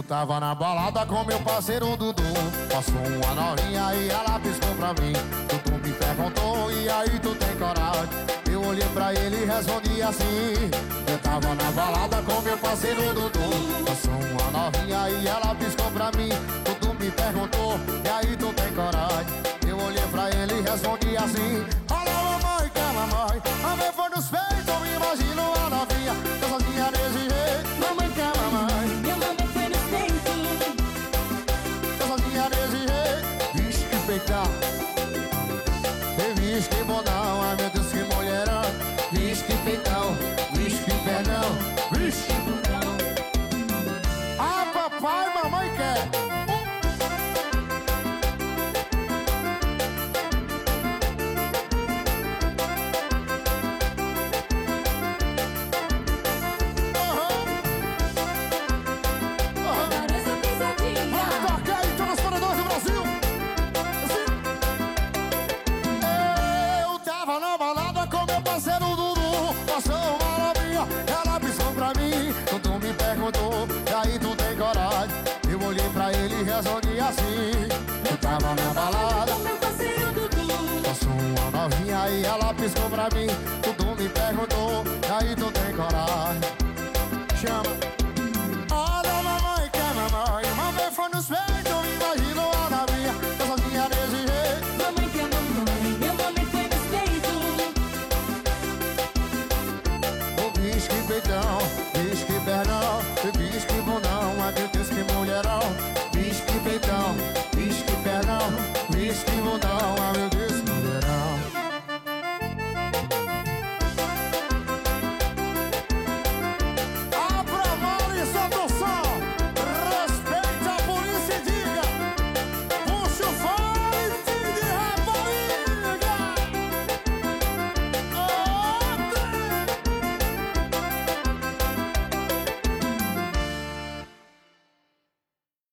tava na balada com meu parceiro Dudu. Passou uma novinha e ela piscou pra mim. Dudu me perguntou, e aí tu tem coragem? Eu olhei pra ele e respondi assim: eu tava na balada com meu parceiro Dudu. Passou uma novinha e ela piscou pra mim. Dudu me perguntou, e aí tu tem coragem? Eu olhei pra ele e respondi assim: olha mamãe, que é mamãe. Amei foi nos peitos, eu imagino a novinha sozinha desse jeito. Mamãe, que é mamãe. Meu nome foi nos peitos. Sozinha desse jeito. Vixe, que peitão. Vixe, que bodão. Ai meu Deus, que mulherão. Vixe, que peitão. Vixe, que perdão. Vixe, que bodão. Ah, papai, mamãe quer. Dudu me perguntou, e aí tu tem coragem? Eu olhei pra ele e respondi assim: eu tava na balada Com meu parceiro Dudu. passou uma novinha e ela piscou pra mim. Dudu me perguntou,